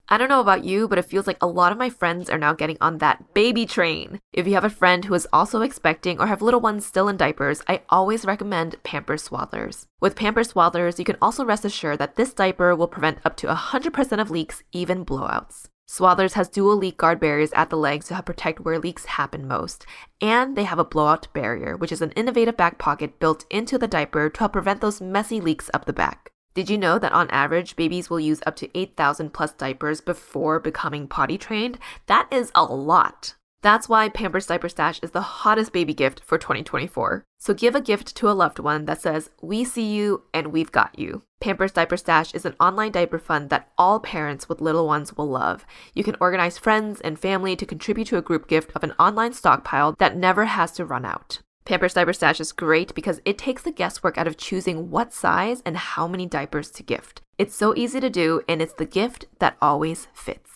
I don't know about you, but it feels like a lot of my friends are now getting on that baby train. If you have a friend who is also expecting or have little ones still in diapers, I always recommend Pampers Swaddlers. With Pampers Swaddlers, you can also rest assured that this diaper will prevent up to 100% of leaks, even blowouts. Swaddlers has dual leak guard barriers at the legs to help protect where leaks happen most. And they have a blowout barrier, which is an innovative back pocket built into the diaper to help prevent those messy leaks up the back. Did you know that on average, babies will use up to 8,000 plus diapers before becoming potty trained? That is a lot. That's why Pampers Diaper Stash is the hottest baby gift for 2024. So give a gift to a loved one that says, "We see you and we've got you." Pampers Diaper Stash is an online diaper fund that all parents with little ones will love. You can organize friends and family to contribute to a group gift of an online stockpile that never has to run out. Pampers Diaper Stash is great because it takes the guesswork out of choosing what size and how many diapers to gift. It's so easy to do, and it's the gift that always fits.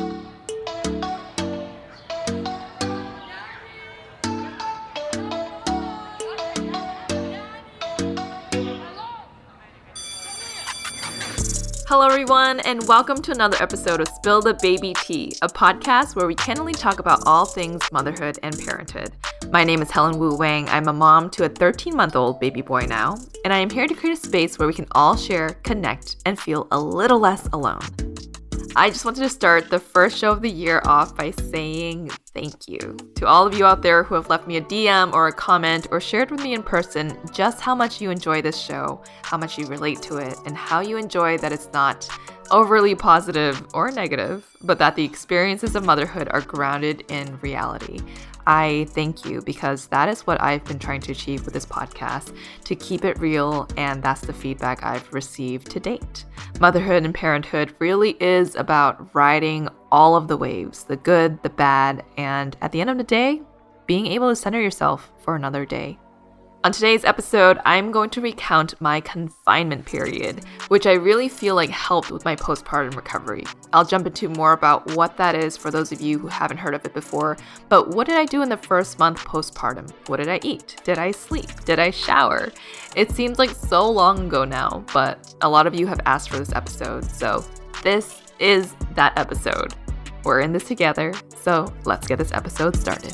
Hello everyone, and welcome to another episode of Spill the Baby Tea, a podcast where we candidly talk about all things motherhood and parenthood. My name is Helen Wu Wang. I'm a mom to a 13-month-old baby boy now, and I am here to create a space where we can all share, connect, and feel a little less alone. I just wanted to start the first show of the year off by saying thank you to all of you out there who have left me a DM or a comment or shared with me in person just how much you enjoy this show, how much you relate to it, and how you enjoy that it's not overly positive or negative, but that the experiences of motherhood are grounded in reality. I thank you because that is what I've been trying to achieve with this podcast, to keep it real, and that's the feedback I've received to date. Motherhood and parenthood really is about riding all of the waves, the good, the bad, and at the end of the day, being able to center yourself for another day. On today's episode, I'm going to recount my confinement period, which I really feel like helped with my postpartum recovery. I'll jump into more about what that is for those of you who haven't heard of it before, but what did I do in the first month postpartum? What did I eat? Did I sleep? Did I shower? It seems like so long ago now, but a lot of you have asked for this episode, so this is that episode. We're in this together, so let's get this episode started.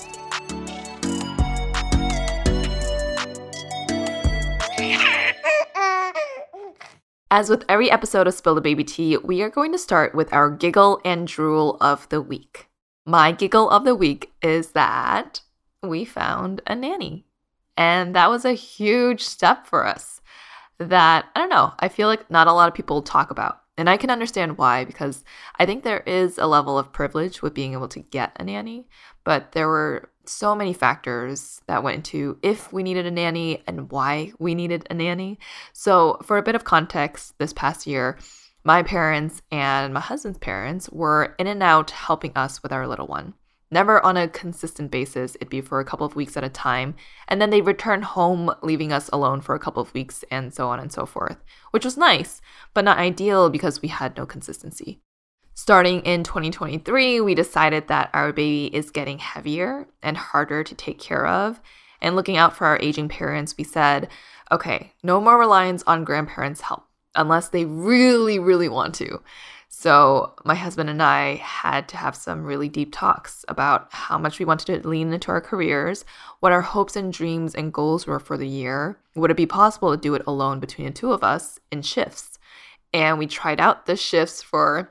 As with every episode of Spill the Baby Tea, we are going to start with our giggle and drool of the week. My giggle of the week is that we found a nanny. And that was a huge step for us that, I don't know, I feel like not a lot of people talk about. And I can understand why, because I think there is a level of privilege with being able to get a nanny, but there were so many factors that went into if we needed a nanny and why we needed a nanny. So for a bit of context, this past year, my parents and my husband's parents were in and out helping us with our little one. Never on a consistent basis. It'd be for a couple of weeks at a time. And then they'd return home, leaving us alone for a couple of weeks and so on and so forth, which was nice, but not ideal because we had no consistency. Starting in 2023, we decided that our baby is getting heavier and harder to take care of. And looking out for our aging parents, we said, okay, no more reliance on grandparents' help unless they really, really want to. So my husband and I had to have some really deep talks about how much we wanted to lean into our careers, what our hopes and dreams and goals were for the year. Would it be possible to do it alone between the two of us in shifts? And we tried out the shifts for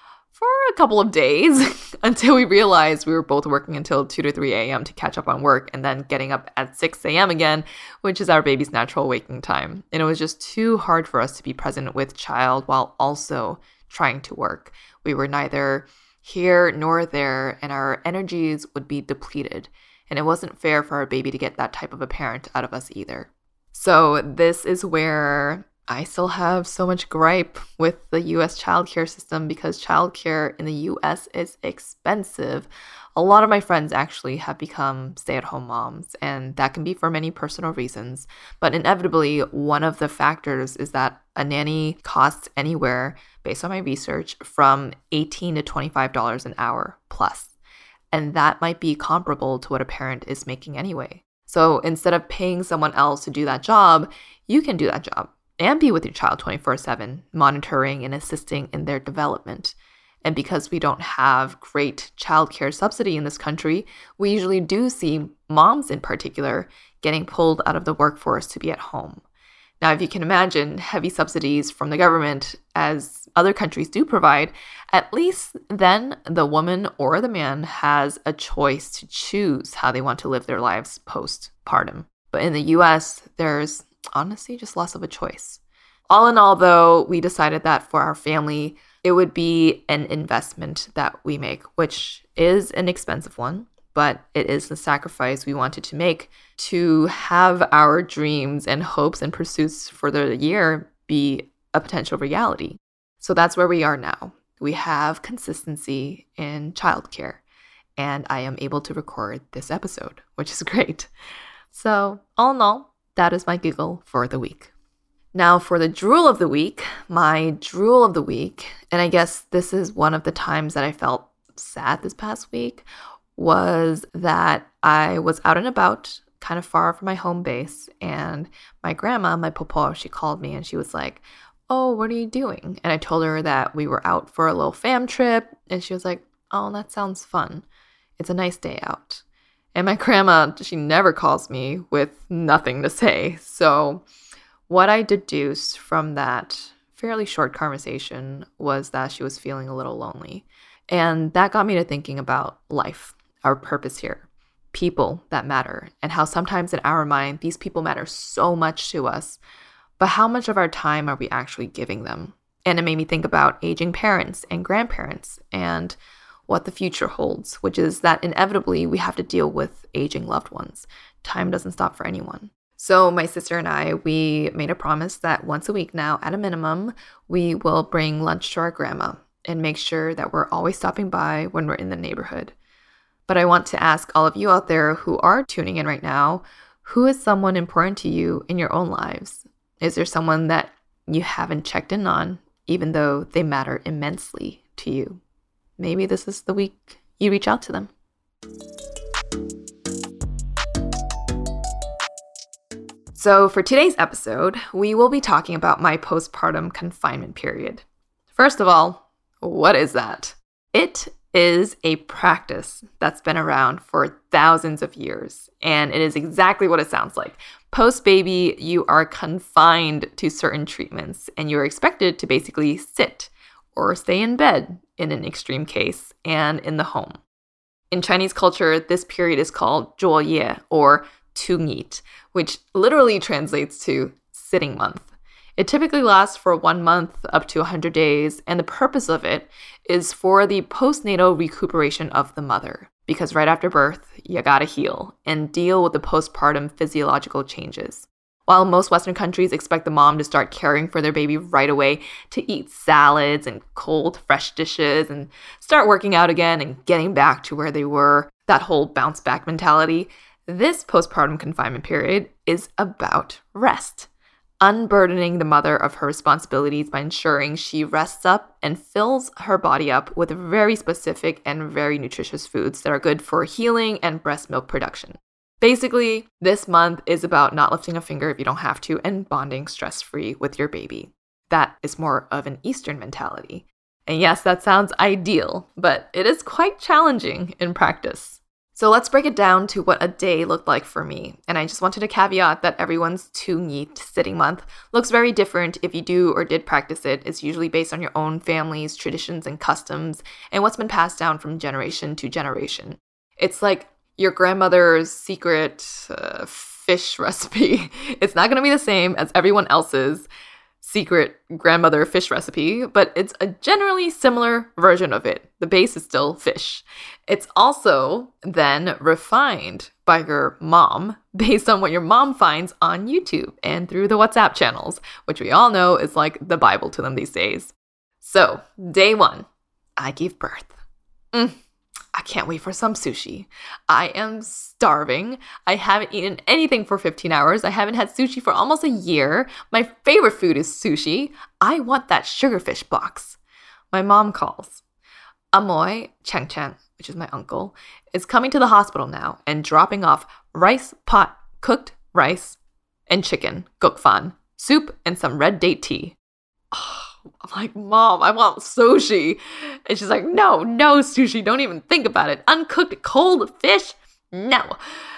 a couple of days until we realized we were both working until 2 to 3 a.m. to catch up on work and then getting up at 6 a.m. again, which is our baby's natural waking time. And it was just too hard for us to be present with child while also trying to work. We were neither here nor there, and our energies would be depleted. And it wasn't fair for our baby to get that type of a parent out of us either. So this is where I still have so much gripe with the U.S. childcare system because childcare in the U.S. is expensive. A lot of my friends actually have become stay-at-home moms, and that can be for many personal reasons. But inevitably, one of the factors is that a nanny costs anywhere, based on my research, from $18 to $25 an hour plus. And that might be comparable to what a parent is making anyway. So instead of paying someone else to do that job, you can do that job and be with your child 24/7, monitoring and assisting in their development. And because we don't have great childcare subsidy in this country, we usually do see moms in particular getting pulled out of the workforce to be at home. Now, if you can imagine heavy subsidies from the government, as other countries do provide, at least then the woman or the man has a choice to choose how they want to live their lives postpartum. But in the US, there's honestly just less of a choice. All in all, though, we decided that for our family, it would be an investment that we make, which is an expensive one, but it is the sacrifice we wanted to make to have our dreams and hopes and pursuits for the year be a potential reality. So that's where we are now. We have consistency in childcare, and I am able to record this episode, which is great. So all in all, that is my giggle for the week. Now for the drool of the week, my drool of the week, and I guess this is one of the times that I felt sad this past week, was that I was out and about, kind of far from my home base, and my grandma, my popo, she called me and she was like, "Oh, what are you doing?" And I told her that we were out for a little fam trip, and she was like, "Oh, that sounds fun. It's a nice day out." And my grandma, she never calls me with nothing to say. So what I deduced from that fairly short conversation was that she was feeling a little lonely. And that got me to thinking about life, our purpose here, people that matter, and how sometimes in our mind, these people matter so much to us, but how much of our time are we actually giving them? And it made me think about aging parents and grandparents and what the future holds, which is that inevitably we have to deal with aging loved ones. Time doesn't stop for anyone. So my sister and I, we made a promise that once a week now, at a minimum, we will bring lunch to our grandma and make sure that we're always stopping by when we're in the neighborhood. But I want to ask all of you out there who are tuning in right now, who is someone important to you in your own lives? Is there someone that you haven't checked in on, even though they matter immensely to you? Maybe this is the week you reach out to them. So for today's episode, we will be talking about my postpartum confinement period. First of all, what is that? It is a practice that's been around for thousands of years, and it is exactly what it sounds like. Post-baby, you are confined to certain treatments, and you are expected to basically sit or stay in bed in an extreme case and in the home. In Chinese culture, this period is called 坐月 or tung eat, which literally translates to sitting month. It typically lasts for 1 month up to 100 days, and the purpose of it is for the postnatal recuperation of the mother. Because right after birth, you gotta heal and deal with the postpartum physiological changes. While most Western countries expect the mom to start caring for their baby right away, to eat salads and cold, fresh dishes and start working out again and getting back to where they were, that whole bounce back mentality, this postpartum confinement period is about rest. Unburdening the mother of her responsibilities by ensuring she rests up and fills her body up with very specific and very nutritious foods that are good for healing and breast milk production. Basically, this month is about not lifting a finger if you don't have to and bonding stress-free with your baby. That is more of an Eastern mentality. And yes, that sounds ideal, but it is quite challenging in practice. So let's break it down to what a day looked like for me. And I just wanted to caveat that everyone's tung eat sitting month looks very different if you do or did practice it. It's usually based on your own family's traditions and customs and what's been passed down from generation to generation. It's like your grandmother's secret fish recipe. It's not going to be the same as everyone else's secret grandmother fish recipe, but it's a generally similar version of it. The base is still fish. It's also then refined by your mom based on what your mom finds on YouTube and through the WhatsApp channels, which we all know is like the Bible to them these days. So, day 1, I give birth. I can't wait for some sushi. I am starving. I haven't eaten anything for 15 hours. I haven't had sushi for almost a year. My favorite food is sushi. I want that sugarfish box. My mom calls. Amoy Chang Chang, which is my uncle, is coming to the hospital now and dropping off rice pot, cooked rice, and chicken, gokfan, soup, and some red date tea. Oh, I'm like, Mom, I want sushi. And she's like, no sushi. Don't even think about it. Uncooked cold fish? No.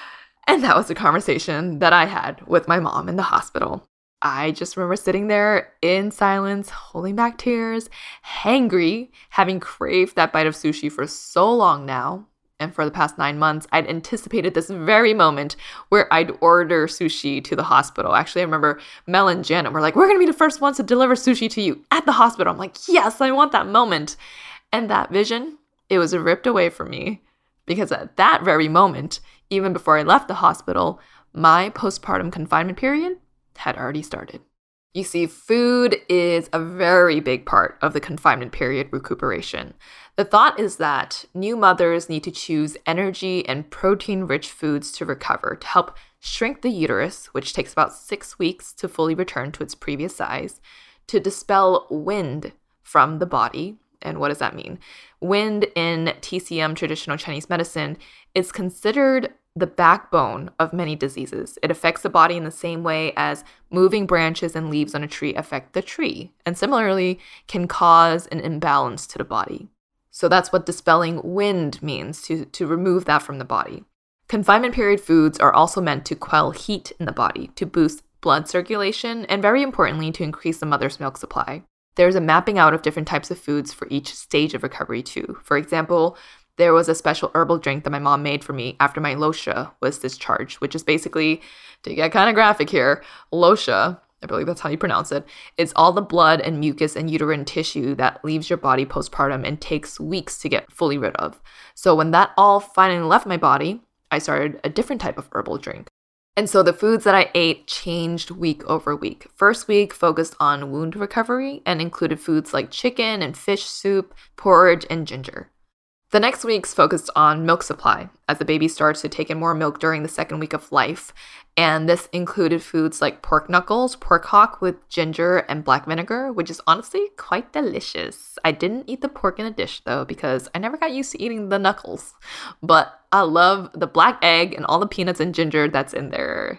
And that was the conversation that I had with my mom in the hospital. I just remember sitting there in silence, holding back tears, hangry, having craved that bite of sushi for so long now. And for the past 9 months, I'd anticipated this very moment where I'd order sushi to the hospital. Actually, I remember Mel and Janet were like, we're going to be the first ones to deliver sushi to you at the hospital. I'm like, yes, I want that moment. And that vision, it was ripped away from me because at that very moment, even before I left the hospital, my postpartum confinement period had already started. You see, food is a very big part of the confinement period recuperation. The thought is that new mothers need to choose energy and protein-rich foods to recover to help shrink the uterus, which takes about 6 weeks to fully return to its previous size, to dispel wind from the body. And what does that mean? Wind in TCM, traditional Chinese medicine, is considered the backbone of many diseases. It affects the body in the same way as moving branches and leaves on a tree affect the tree, and similarly can cause an imbalance to the body. So that's what dispelling wind means, to remove that from the body. Confinement period foods are also meant to quell heat in the body, to boost blood circulation, and very importantly, to increase the mother's milk supply. There's a mapping out of different types of foods for each stage of recovery too. For example, there was a special herbal drink that my mom made for me after my losha was discharged, which is basically, to get kind of graphic here, losha, I believe that's how you pronounce it, it's all the blood and mucus and uterine tissue that leaves your body postpartum and takes weeks to get fully rid of. So when that all finally left my body, I started a different type of herbal drink. And so the foods that I ate changed week over week. First week focused on wound recovery and included foods like chicken and fish soup, porridge, and ginger. The next week's focused on milk supply as the baby starts to take in more milk during the second week of life. And this included foods like pork knuckles, pork hock with ginger and black vinegar, which is honestly quite delicious. I didn't eat the pork in a dish though, because I never got used to eating the knuckles. But I love the black egg and all the peanuts and ginger that's in there.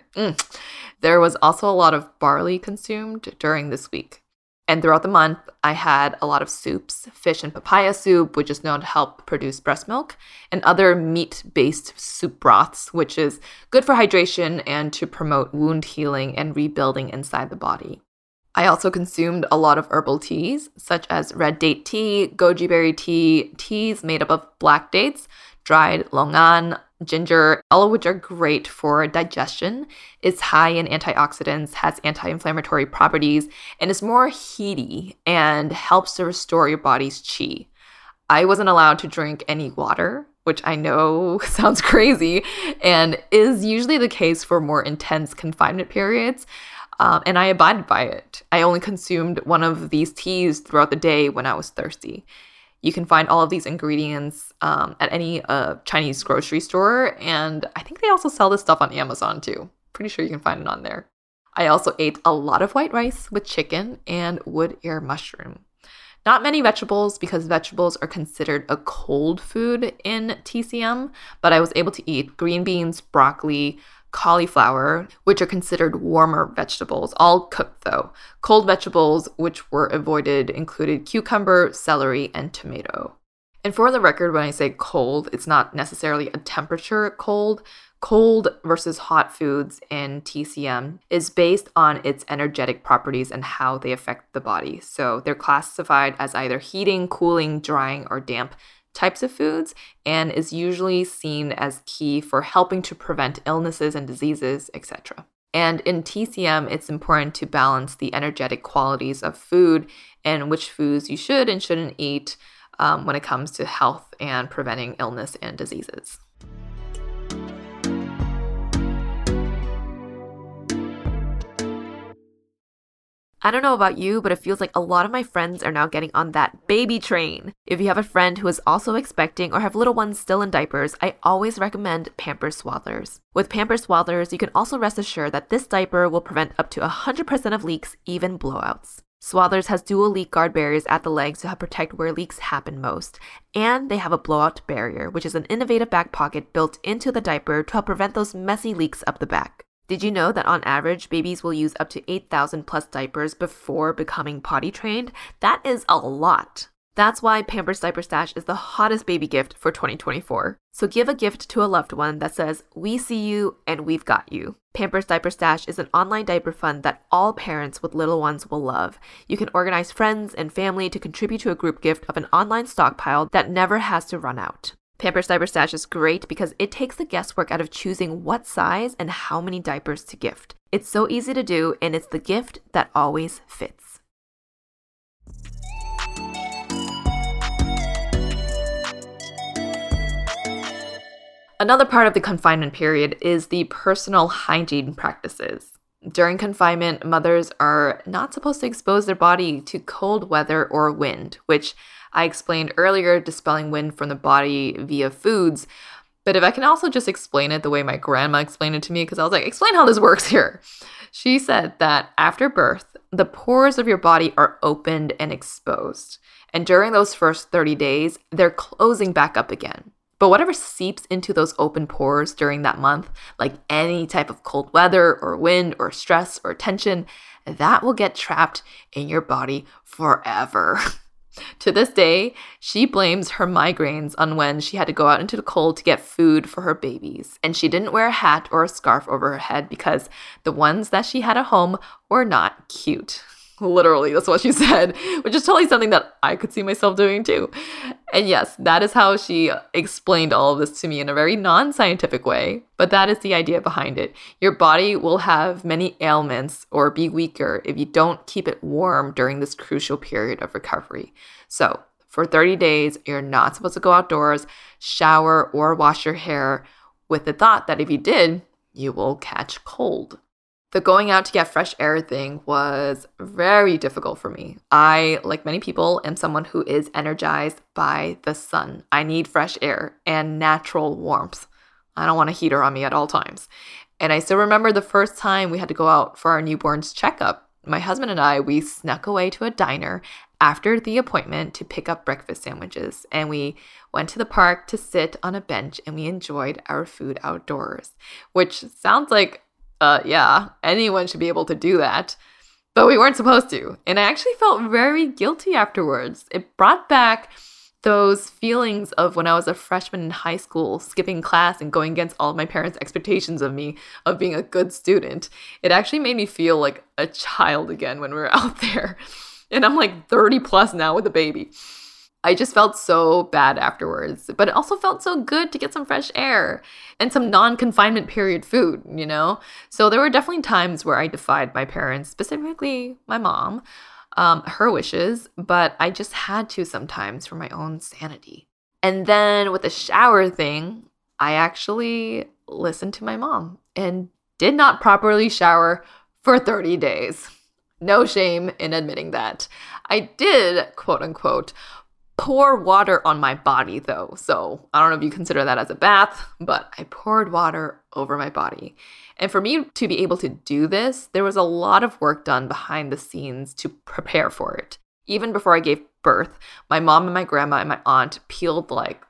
There was also a lot of barley consumed during this week. And throughout the month, I had a lot of soups, fish and papaya soup, which is known to help produce breast milk, and other meat-based soup broths, which is good for hydration and to promote wound healing and rebuilding inside the body. I also consumed a lot of herbal teas, such as red date tea, goji berry tea, teas made up of black dates, dried longan, ginger, all of which are great for digestion. It's high in antioxidants, has anti-inflammatory properties, and is more heaty and helps to restore your body's qi. I wasn't allowed to drink any water, which I know sounds crazy and is usually the case for more intense confinement periods. And I abided by it. I only consumed one of these teas throughout the day when I was thirsty. You can find all of these ingredients at any Chinese grocery store, and I think they also sell this stuff on Amazon too. Pretty sure you can find it on there. I also ate a lot of white rice with chicken and wood ear mushroom. Not many vegetables because vegetables are considered a cold food in TCM, but I was able to eat green beans, broccoli, cauliflower, which are considered warmer vegetables, all cooked though. Cold vegetables, which were avoided, included cucumber, celery, and tomato. And for the record, when I say cold, it's not necessarily a temperature cold. Cold versus hot foods in TCM is based on its energetic properties and how they affect the body. So they're classified as either heating, cooling, drying, or damp types of foods, and is usually seen as key for helping to prevent illnesses and diseases, etc. And in TCM, it's important to balance the energetic qualities of food and which foods you should and shouldn't eat when it comes to health and preventing illness and diseases. I don't know about you, but it feels like a lot of my friends are now getting on that baby train. If you have a friend who is also expecting or have little ones still in diapers, I always recommend Pampers Swaddlers. With Pampers Swaddlers, you can also rest assured that this diaper will prevent up to 100% of leaks, even blowouts. Swaddlers has dual leak guard barriers at the legs to help protect where leaks happen most. And they have a blowout barrier, which is an innovative back pocket built into the diaper to help prevent those messy leaks up the back. Did you know that on average, babies will use up to 8,000 plus diapers before becoming potty trained? That is a lot. That's why Pampers Diaper Stash is the hottest baby gift for 2024. So give a gift to a loved one that says, "We see you and we've got you." Pampers Diaper Stash is an online diaper fund that all parents with little ones will love. You can organize friends and family to contribute to a group gift of an online stockpile that never has to run out. Pampers Diaper Stash is great because it takes the guesswork out of choosing what size and how many diapers to gift. It's so easy to do, and it's the gift that always fits. Another part of the confinement period is the personal hygiene practices. During confinement, mothers are not supposed to expose their body to cold weather or wind, which I explained earlier, dispelling wind from the body via foods. But if I can also just explain it the way my grandma explained it to me, because I was like, explain how this works here. She said that after birth, the pores of your body are opened and exposed. And during those first 30 days, they're closing back up again. But whatever seeps into those open pores during that month, like any type of cold weather or wind or stress or tension, that will get trapped in your body forever. To this day, she blames her migraines on when she had to go out into the cold to get food for her babies. And she didn't wear a hat or a scarf over her head because the ones that she had at home were not cute. Literally, that's what she said, which is totally something that I could see myself doing too. And yes, that is how she explained all of this to me in a very non-scientific way, but that is the idea behind it. Your body will have many ailments or be weaker if you don't keep it warm during this crucial period of recovery. So, for 30 days, you're not supposed to go outdoors, shower, or wash your hair with the thought that if you did, you will catch cold. The going out to get fresh air thing was very difficult for me. I, like many people, am someone who is energized by the sun. I need fresh air and natural warmth. I don't want a heater on me at all times. And I still remember the first time we had to go out for our newborn's checkup. My husband and I, we snuck away to a diner after the appointment to pick up breakfast sandwiches. And we went to the park to sit on a bench and we enjoyed our food outdoors, which sounds like anyone should be able to do that. But we weren't supposed to. And I actually felt very guilty afterwards. It brought back those feelings of when I was a freshman in high school, skipping class and going against all of my parents' expectations of me, of being a good student. It actually made me feel like a child again when we were out there. And I'm like 30 plus now with a baby. I just felt so bad afterwards, but it also felt so good to get some fresh air and some non-confinement period food, you know? So there were definitely times where I defied my parents, specifically my mom, her wishes, but I just had to sometimes for my own sanity. And then with the shower thing, I actually listened to my mom and did not properly shower for 30 days. No shame in admitting that. I did, quote unquote, pour water on my body though. So I don't know if you consider that as a bath, but I poured water over my body. And for me to be able to do this, there was a lot of work done behind the scenes to prepare for it. Even before I gave birth, my mom and my grandma and my aunt peeled like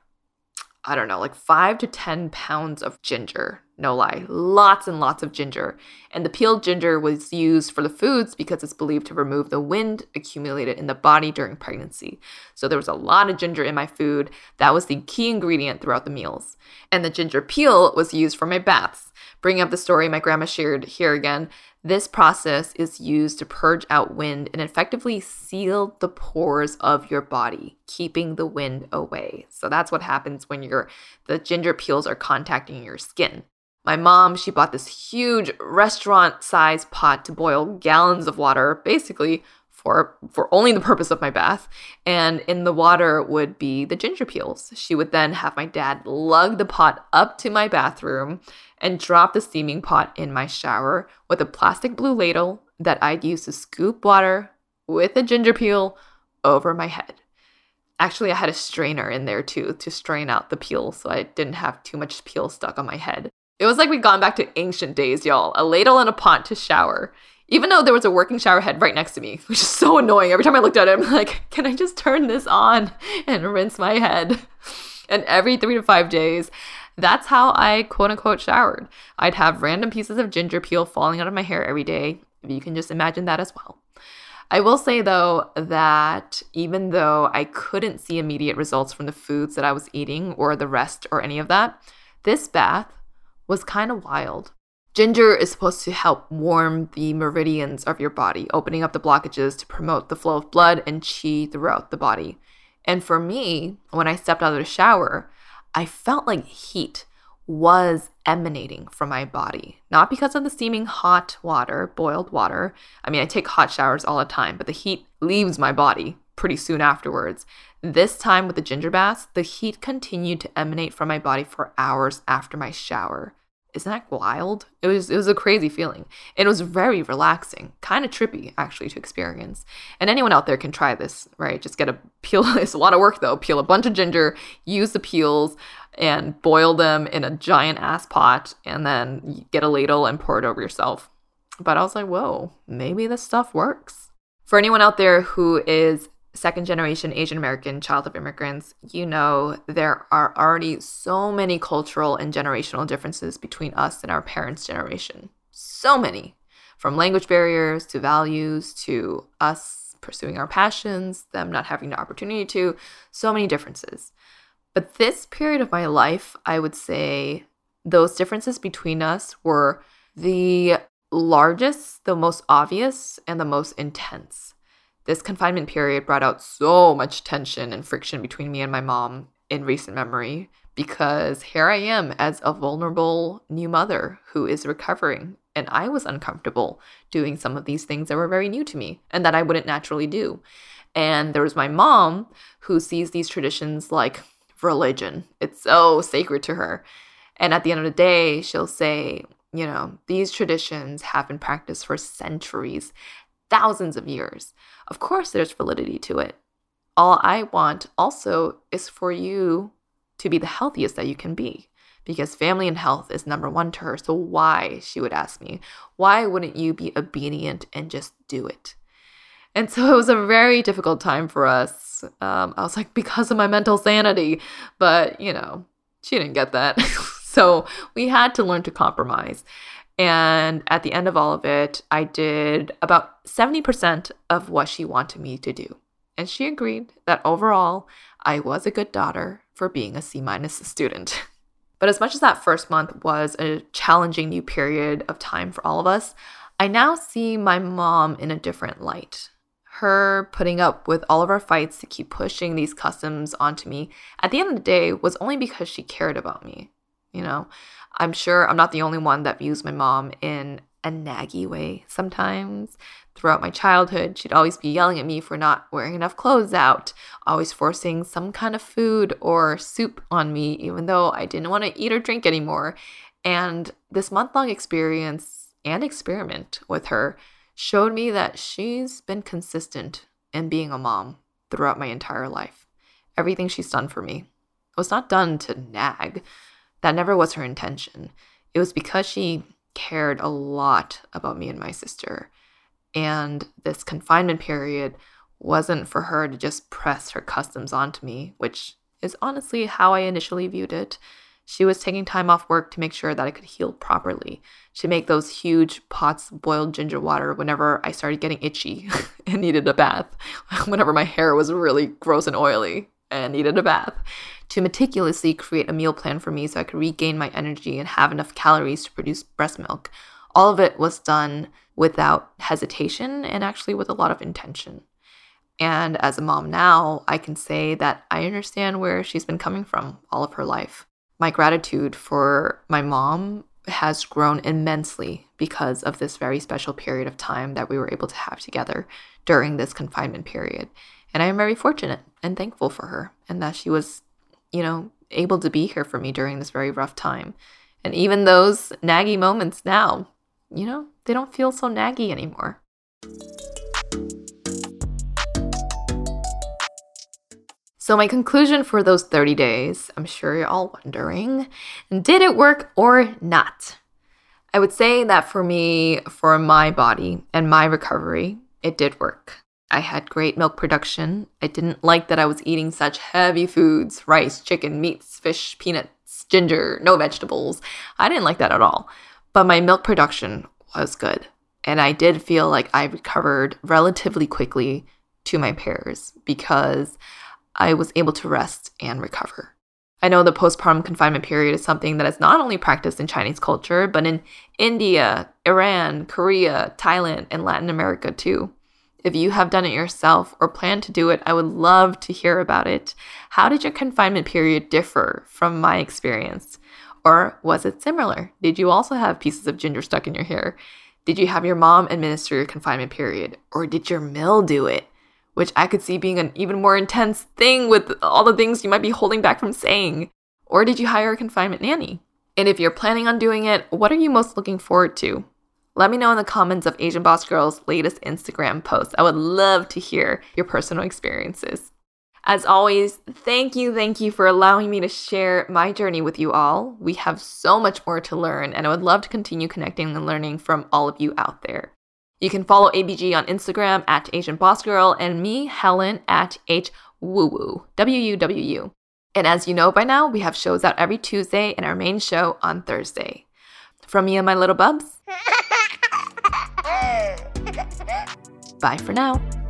5 to 10 pounds of ginger. No lie, lots and lots of ginger. And the peeled ginger was used for the foods because it's believed to remove the wind accumulated in the body during pregnancy. So there was a lot of ginger in my food. That was the key ingredient throughout the meals. And the ginger peel was used for my baths. Bringing up the story my grandma shared here again, this process is used to purge out wind and effectively seal the pores of your body, keeping the wind away. So that's what happens when the ginger peels are contacting your skin. My mom, she bought this huge restaurant-sized pot to boil gallons of water, basically for only the purpose of my bath. And in the water would be the ginger peels. She would then have my dad lug the pot up to my bathroom and drop the steaming pot in my shower with a plastic blue ladle that I'd use to scoop water with a ginger peel over my head. Actually, I had a strainer in there too to strain out the peel so I didn't have too much peel stuck on my head. It was like we'd gone back to ancient days, y'all. A ladle and a pot to shower. Even though there was a working shower head right next to me, which is so annoying. Every time I looked at it, I'm like, can I just turn this on and rinse my head? And every 3 to 5 days, That's how I quote unquote showered. I'd have random pieces of ginger peel falling out of my hair every day. You can just imagine that as well. I will say though that even though I couldn't see immediate results from the foods that I was eating or the rest or any of that, this bath was kind of wild. Ginger is supposed to help warm the meridians of your body, opening up the blockages to promote the flow of blood and qi throughout the body. And for me, when I stepped out of the shower, I felt like heat was emanating from my body. Not because of the steaming hot water, boiled water. I mean, I take hot showers all the time, but the heat leaves my body pretty soon afterwards. This time with the ginger baths, the heat continued to emanate from my body for hours after my shower. Isn't that wild? It was a crazy feeling. It was very relaxing, kind of trippy actually to experience. And anyone out there can try this, right? Just get a peel. It's a lot of work though. Peel a bunch of ginger, use the peels, and boil them in a giant ass pot, and then get a ladle and pour it over yourself. But I was like, whoa, maybe this stuff works. For anyone out there who is second generation Asian American, child of immigrants, you know there are already so many cultural and generational differences between us and our parents' generation. So many. From language barriers to values to us pursuing our passions, them not having the opportunity to, so many differences. But this period of my life, I would say those differences between us were the largest, the most obvious, and the most intense. This confinement period brought out so much tension and friction between me and my mom in recent memory because here I am as a vulnerable new mother who is recovering, and I was uncomfortable doing some of these things that were very new to me and that I wouldn't naturally do. And there was my mom who sees these traditions like religion. It's so sacred to her. And at the end of the day, she'll say, you know, these traditions have been practiced for centuries, thousands of years. Of course, there's validity to it. All I want also is for you to be the healthiest that you can be, because family and health is number one to her. So why, she would ask me, why wouldn't you be obedient and just do it? And so it was a very difficult time for us. I was like, because of my mental sanity. But, you know, she didn't get that. So we had to learn to compromise. And at the end of all of it, I did about 70% of what she wanted me to do. And she agreed that overall, I was a good daughter for being a C- student. But as much as that first month was a challenging new period of time for all of us, I now see my mom in a different light. Her putting up with all of our fights to keep pushing these customs onto me at the end of the day was only because she cared about me. You know, I'm sure I'm not the only one that views my mom in a naggy way sometimes. Throughout my childhood, she'd always be yelling at me for not wearing enough clothes out, always forcing some kind of food or soup on me, even though I didn't want to eat or drink anymore. And this month-long experience and experiment with her showed me that she's been consistent in being a mom throughout my entire life. Everything she's done for me was not done to nag. That never was her intention. It was because she cared a lot about me and my sister. And this confinement period wasn't for her to just press her customs onto me, which is honestly how I initially viewed it. She was taking time off work to make sure that I could heal properly, to make those huge pots of boiled ginger water whenever I started getting itchy and needed a bath, whenever my hair was really gross and oily and needed a bath, to meticulously create a meal plan for me so I could regain my energy and have enough calories to produce breast milk. All of it was done without hesitation and actually with a lot of intention. And as a mom now, I can say that I understand where she's been coming from all of her life. My gratitude for my mom has grown immensely because of this very special period of time that we were able to have together during this confinement period. And I am very fortunate and thankful for her and that she was, able to be here for me during this very rough time. And even those naggy moments now, they don't feel so naggy anymore. So my conclusion for those 30 days, I'm sure you're all wondering, did it work or not? I would say that for me, for my body and my recovery, it did work. I had great milk production. I didn't like that I was eating such heavy foods, rice, chicken, meats, fish, peanuts, just ginger, no vegetables. I didn't like that at all. But my milk production was good. And I did feel like I recovered relatively quickly to my pairs because I was able to rest and recover. I know the postpartum confinement period is something that is not only practiced in Chinese culture, but in India, Iran, Korea, Thailand, and Latin America too. If you have done it yourself or plan to do it, I would love to hear about it. How did your confinement period differ from my experience? Or was it similar? Did you also have pieces of ginger stuck in your hair? Did you have your mom administer your confinement period? Or did your mill do it? Which I could see being an even more intense thing with all the things you might be holding back from saying. Or did you hire a confinement nanny? And if you're planning on doing it, what are you most looking forward to? Let me know in the comments of Asian Boss Girl's latest Instagram post. I would love to hear your personal experiences. As always, thank you for allowing me to share my journey with you all. We have so much more to learn, and I would love to continue connecting and learning from all of you out there. You can follow ABG on Instagram at Asian Boss Girl and me, Helen, at HWuWu, WUWU. And as you know by now, we have shows out every Tuesday and our main show on Thursday. From me and my little bubs, bye for now.